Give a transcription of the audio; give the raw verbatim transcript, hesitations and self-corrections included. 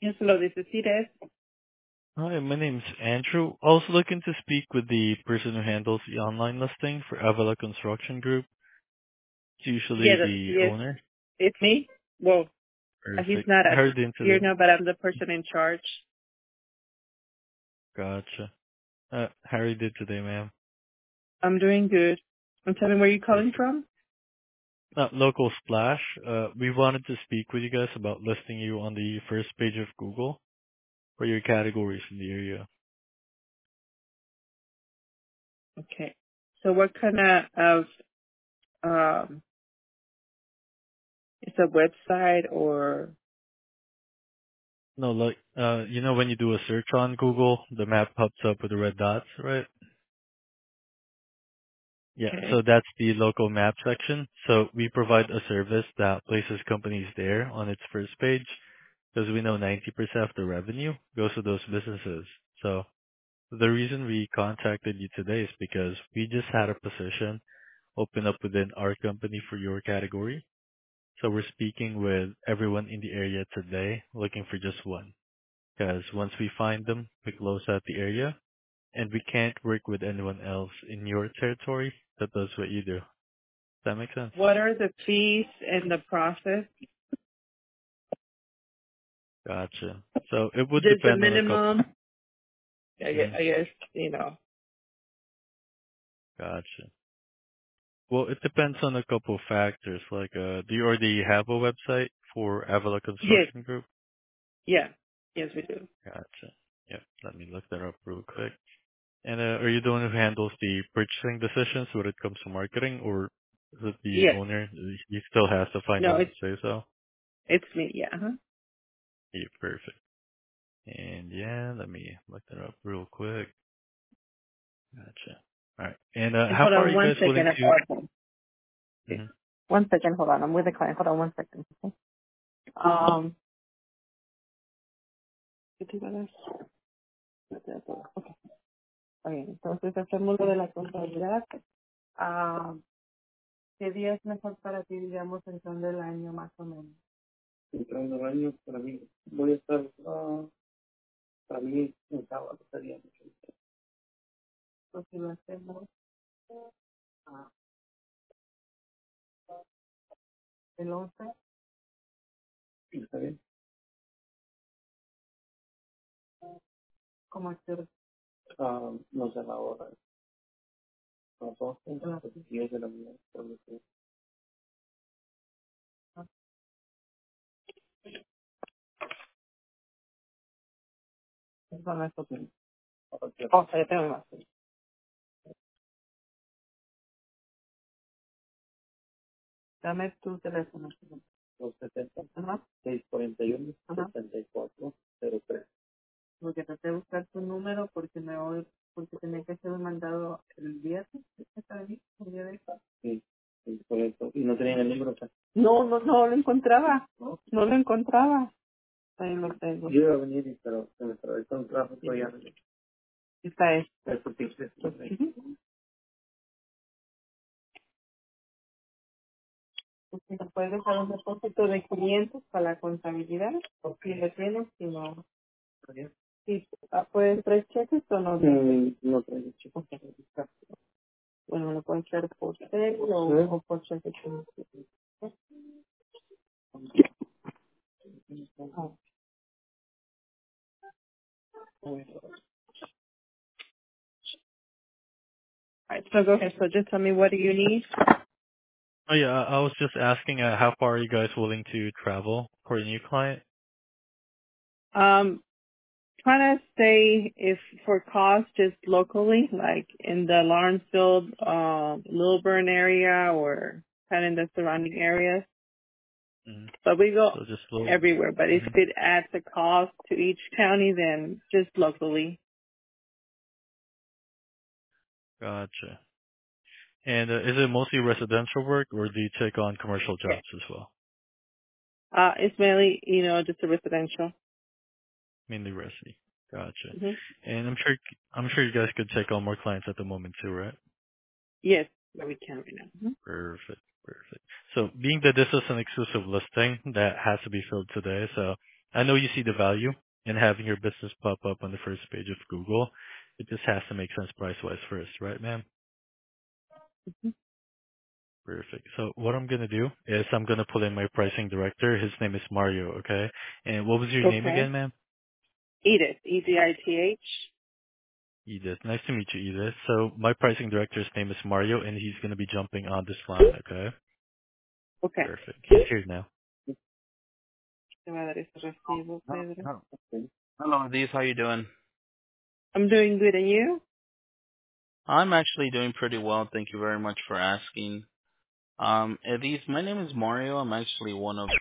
Yes, hello, this is Cires. Hi, my name's Andrew. I was looking to speak with the person who handles the online listing for Avila Construction Group. It's Yeah, usually the, the yes, owner. it's me. Well, uh, he's Perfect. not How at are you doing here today? now, but I'm the person in charge. Gotcha. Uh, how are you doing today, ma'am? I'm doing good. And tell me where you're calling Perfect. from? Uh, local Splash. Uh, we wanted to speak with you guys about listing you on the first page of Google for your categories in the area. Okay. So what kind of, of um, it's a website or, No, like, uh, you know when you do a search on Google, the map pops up with the red dots, right? Yeah, so okay. that's the local map section. So we provide a service that places companies there on its first page because we know ninety percent of the revenue goes to those businesses. So the reason we contacted you today is because we just had a position open up within our company for your category. So we're speaking with everyone in the area today looking for just one. Because once we find them, we close out the area and we can't work with anyone else in your territory that does what you do. That makes sense. What are the fees and the process? Gotcha. So it would Just the depend on a couple. minimum, I guess, Mhm. I guess, you know. Gotcha. Well, it depends on a couple factors. Like, uh, do you already have a website for Avila Yes, Construction Group? yeah. Yes, we do. Gotcha. Yep. Let me look that up real quick. And uh, are you the one who handles the purchasing decisions when it comes to marketing, or is it the Yes. owner? He still has the No, final it's, say so. it's me, yeah. Uh-huh. Yeah, perfect. And yeah, let me look that up real quick. Gotcha. All right. And uh, And how hold far are on you one guys willing second. to? Okay. Mhm. One second, hold on. I'm with a client. Hold on one second. Okay. Um, ¿qué te iba a dar? Ok. Bien, entonces hacemos lo de la contabilidad. Ah, ¿qué día es mejor para ti, digamos, entrando el año más o menos? Entrando el año, para mí, voy a estar, ah, para mí, un sábado sería mucho. Pues si lo hacemos ah, el once, sí, está bien. ¿Cómo hacer? Ah, no sé la hora, a las once, a las diez de la mañana, por lo que- ah, son estos mismos. Oh, ya tengo más. Dame tu teléfono. Dos setenta, ajá, seis cuarenta y uno, ajá, setenta y cuatro, cero tres. Porque traté de buscar tu número porque me voy, porque tenía que ser un mandado el viernes, ¿está bien? El día de hoy. Sí, sí, por eso. Y no tenían el número acá. No, no, no lo encontraba. No, no lo encontraba. Ahí lo tengo. Yo iba a venir, y- pero se me atravesó un tráfico ya. Está es. Eso sí, sí, sí. Ujú. Si ¿me puedes dejar un depósito de quinientos para la contabilidad? O si lo tienes, si no. Sí, ah, ¿puedes tres cheques o no? Mm, no tres cheques. Ok. Bueno, lo pueden hacer por cel o, ¿sí? O por cheque. Oh. Alright, so go ahead. So just tell me, what do you need? Oh yeah, I I was just asking, uh, how far are you guys willing to travel for a new client? Um, trying to stay, if for cost, just locally, like in the Lawrenceville, uh, Lilburn area or kind of in the surrounding areas. hmm But we go So just low. everywhere. But if hmm it adds a cost to each county, then just locally. Gotcha. And uh, is it mostly residential work, or do you take on commercial Yeah. jobs as well? Uh, it's mainly, you know, just a residential. Mainly resi. Gotcha. Hmm. And I'm sure I'm sure you guys could take on more clients at the moment too, right? Yes, that we can right now. Mhm. Perfect. Perfect. So being that this is an exclusive listing that has to be filled today, so I know you see the value in having your business pop up on the first page of Google. It just has to make sense price-wise first, right, ma'am? Perfect. So what I'm gonna do is I'm gonna pull in my pricing director. His name is Mario, okay? And what was your name Okay. again, ma'am? Edith, E D I T H. Edith. Nice to meet you, Edith. So my pricing director's name is Mario, and he's gonna be jumping on this line, okay? Okay. Perfect. He's here now. Te voy a dar ese recibo, Pedro. Oh, okay. Hello, Aziz. How you doing? I'm doing good, and you? I'm actually doing pretty well. Thank you very much for asking. Um, Aziz, my name is Mario. I'm actually one of